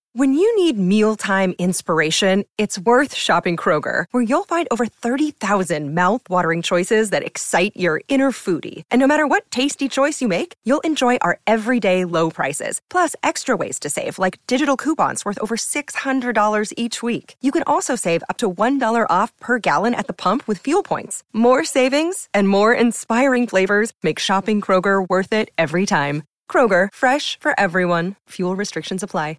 When you need mealtime inspiration, it's worth shopping Kroger, where you'll find over 30,000 mouth-watering choices that excite your inner foodie. And no matter what tasty choice you make, you'll enjoy our everyday low prices, plus extra ways to save, like digital coupons worth over $600 each week. You can also save up to $1 off per gallon at the pump with fuel points. More savings and more inspiring flavors make shopping Kroger worth it every time. Kroger, fresh for everyone. Fuel restrictions apply.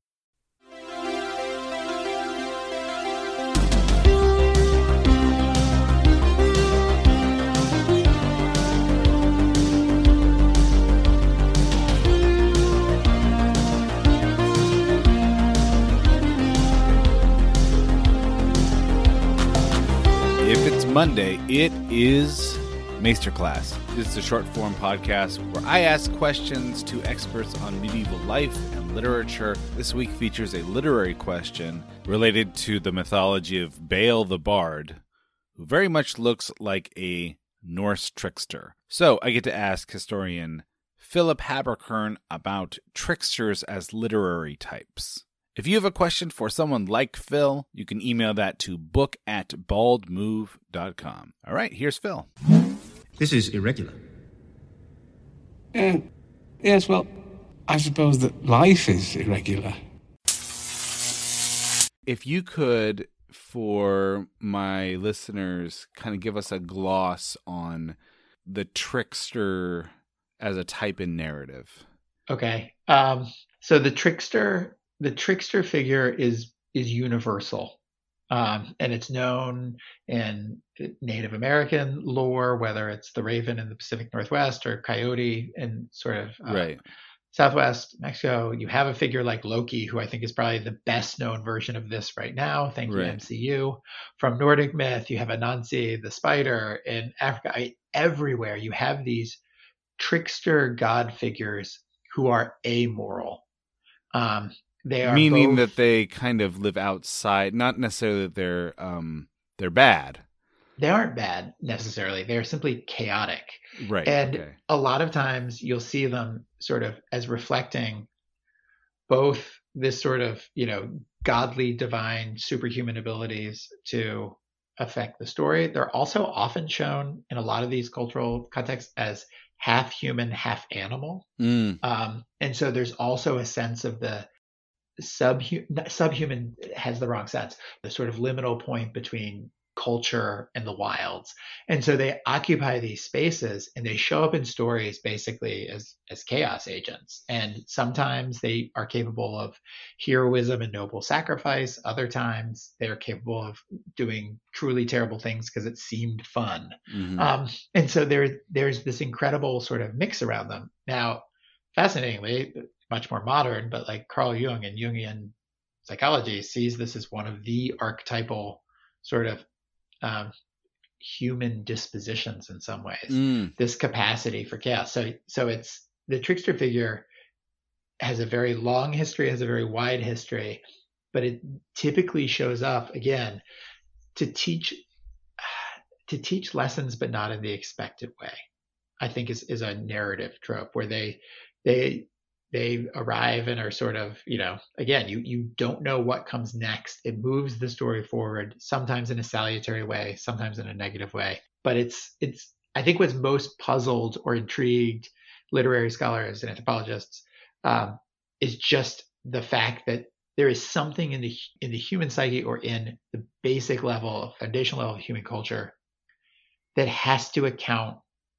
If it's Monday, it is Masterclass. This is a short-form podcast where I ask questions to experts on medieval life and literature. This week features a literary question related to the mythology of Baal the Bard, who very much looks like a Norse trickster. So I get to ask historian Philip Haberkern about tricksters as literary types. If you have a question for someone like Phil, you can email that to book@baldmove.com. All right, here's Phil. This is irregular. Yes, well, I suppose that life is irregular. If you could, for my listeners, kind of give us a gloss on the trickster as a type in narrative. Okay. So the trickster figure is universal. And it's known in Native American lore, whether it's the raven in the Pacific Northwest or coyote in sort of Southwest Mexico. You have a figure like Loki, who I think is probably the best known version of this right now. Thank you, MCU. From Nordic myth, you have Anansi, the spider. In Africa, everywhere you have these trickster god figures who are amoral. They are meaning both, that they kind of live outside, not necessarily that they're bad. They aren't bad necessarily. They're simply chaotic. Right. And a lot of times you'll see them sort of as reflecting both this sort of, godly, divine, superhuman abilities to affect the story. They're also often shown in a lot of these cultural contexts as half human, half animal. And so there's also a sense of the subhuman has the wrong sense, the sort of liminal point between culture and the wilds. And so they occupy these spaces and they show up in stories basically as chaos agents. And sometimes they are capable of heroism and noble sacrifice. Other times they're capable of doing truly terrible things because it seemed fun. And so there's this incredible sort of mix around them. Now, fascinatingly, much more modern, but like Carl Jung and Jungian psychology sees this as one of the archetypal sort of human dispositions in some ways, this capacity for chaos. So it's the trickster figure has a very long history, has a very wide history, but it typically shows up again to teach lessons, but not in the expected way. I think is a narrative trope where they arrive and are sort of, again, you don't know what comes next. It moves the story forward, sometimes in a salutary way, sometimes in a negative way. But it's I think what's most puzzled or intrigued literary scholars and anthropologists is just the fact that there is something in the human psyche or in the basic level, foundational level of human culture that has to account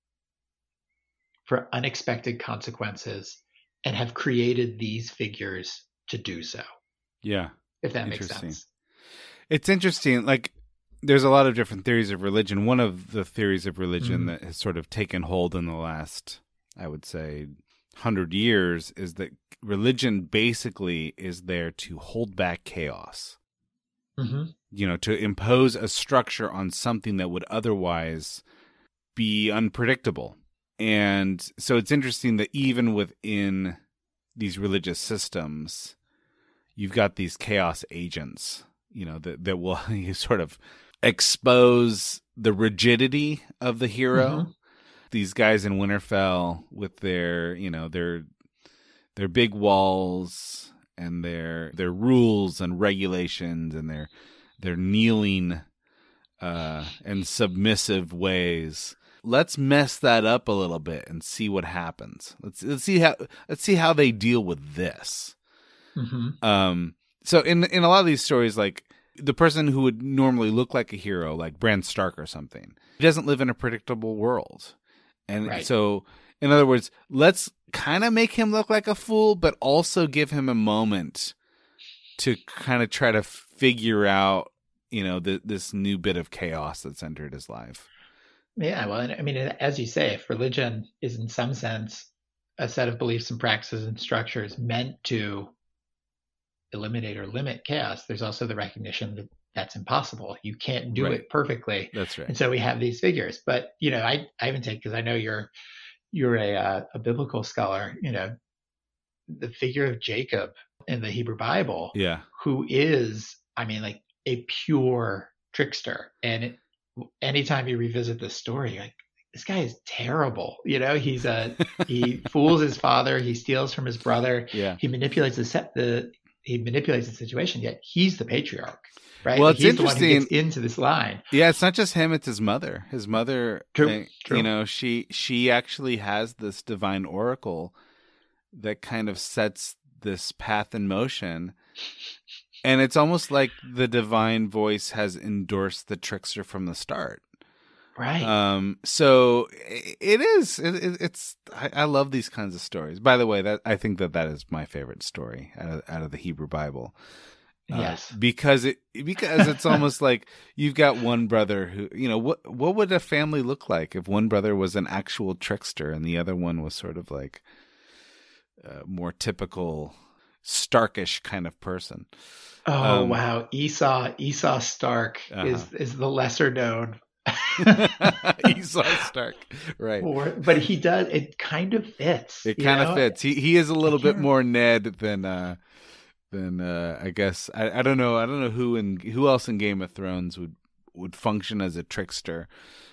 for unexpected consequences and have created these figures to do so. Yeah. If that makes sense. It's interesting. Like, there's a lot of different theories of religion. One of the theories of religion that has sort of taken hold in the last, I would say, 100 years is that religion basically is there to hold back chaos. To impose a structure on something that would otherwise be unpredictable. And so it's interesting that even within these religious systems, you've got these chaos agents, that will sort of expose the rigidity of the hero. These guys in Winterfell with their big walls and their rules and regulations and their kneeling and submissive ways. Let's mess that up a little bit and see what happens. Let's see how they deal with this. Mm-hmm. So in a lot of these stories, like the person who would normally look like a hero, like Bran Stark or something, he doesn't live in a predictable world. And Right. so, in other words, let's kind of make him look like a fool, but also give him a moment to kind of try to figure out, this new bit of chaos that's entered his life. Yeah, well, I mean, as you say, if religion is in some sense a set of beliefs and practices and structures meant to eliminate or limit chaos, there's also the recognition that that's impossible. You can't do Right. it perfectly. That's right. And so we have these figures. But, I even take, because I know you're a biblical scholar, the figure of Jacob in the Hebrew Bible, Yeah. who is, like a pure trickster. And anytime you revisit this story, like, this guy is terrible. He fools his father. He steals from his brother. Yeah. He manipulates the situation. Yet he's the patriarch, right? Well, Like, it's he's the one who interesting. gets into this line. Yeah, it's not just him; it's his mother. His mother, True. True. she actually has this divine oracle that kind of sets this path in motion, and it's almost like the divine voice has endorsed the trickster from the start. Right. So it is. It's. I love these kinds of stories. By the way, I think that is my favorite story out of the Hebrew Bible. Yes. Because it's almost like you've got one brother who, what would a family look like if one brother was an actual trickster and the other one was sort of like a more typical Starkish kind of person. Oh, wow. Esau Stark is the lesser known. Esau Stark, right? But he does. It kind of fits. It kind of fits. He is a little bit more Ned than I guess I don't know who else in Game of Thrones would function as a trickster.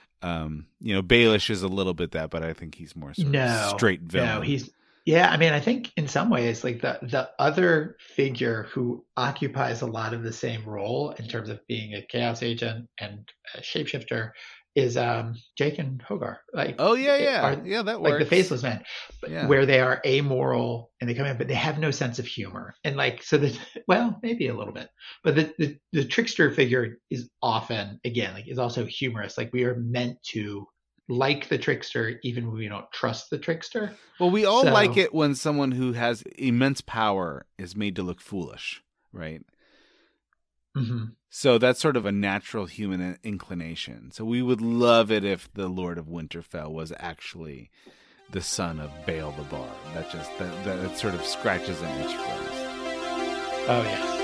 Baelish is a little bit that, but I think he's more sort of straight villain. No, I think in some ways, like the other figure who occupies a lot of the same role in terms of being a chaos agent and a shapeshifter is Jaqen H'ghar. Like, oh yeah, that works. Like the Faceless Man, Yeah. where they are amoral and they come in, but they have no sense of humor. And like, so that, well, maybe a little bit, but the trickster figure is often, again, like, is also humorous. Like, we are meant to like the trickster even when we don't trust the trickster. Well, we all like it when someone who has immense power is made to look foolish, right? Mm-hmm. So that's sort of a natural human inclination. So we would love it if the Lord of Winterfell was actually the son of Bael the Bard. That sort of scratches an itch for us. Oh, yes.